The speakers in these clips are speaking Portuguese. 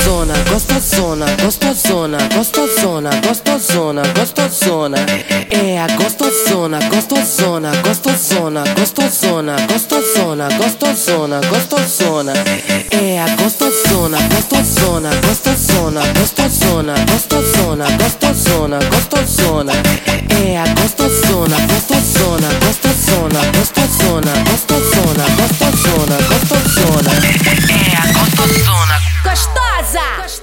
gostosona, gostosona, gostosona, gostosona, gostosona, gostosona. É a gostosona, gostosona, gostosona, gostosona, gostosona, gostosona, gostosona. É a gostosona, gostosona, gostosona, gostosona, gostosona, gostosona, gostosona. É a gostosona, gostosona, gostosona, gostosona, gostosona, gostosona, gostosona. É a gostosona. Gostosa!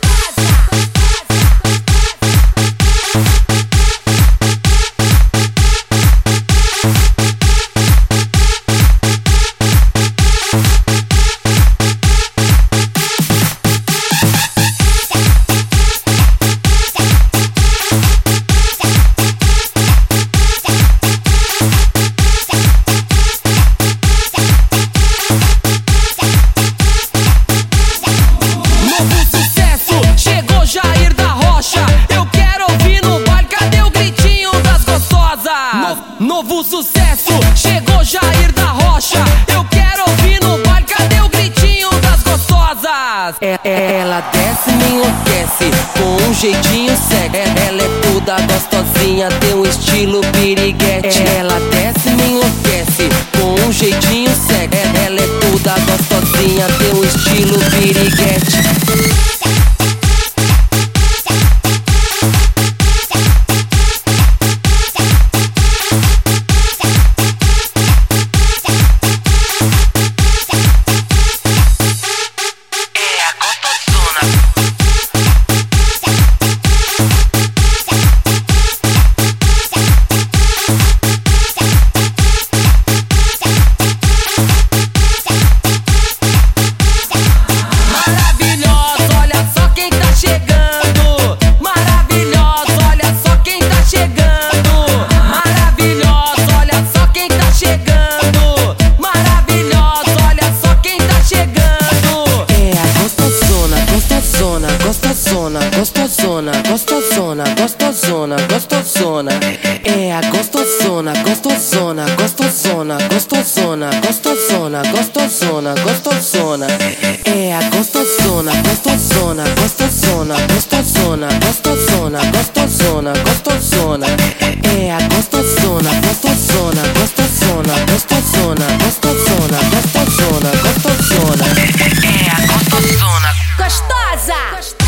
Novo sucesso, chegou Jair da Rocha. Eu quero ouvir no baile, cadê o gritinho das gostosas? Ela desce, me enlouquece, com um jeitinho sexy. Ela é toda gostosinha, tem um estilo piriguete. Ela desce, me enlouquece, com um jeitinho sexy. Ela é toda gostosinha, tem um estilo piriguete. Gostosona, gostosona, gostosona, gostosona. É a gostosona, gostosona, gostosona, gostosona, gostosona, gostosona, gostosona. É a gostosona, gostosona, gostosona, gostosona, gostosona, gostosona, gostosona. É a gostosona, gostosona, gostosona, gostosona, gostosona, gostosona, gostosona. É a gostosona. Gostosa!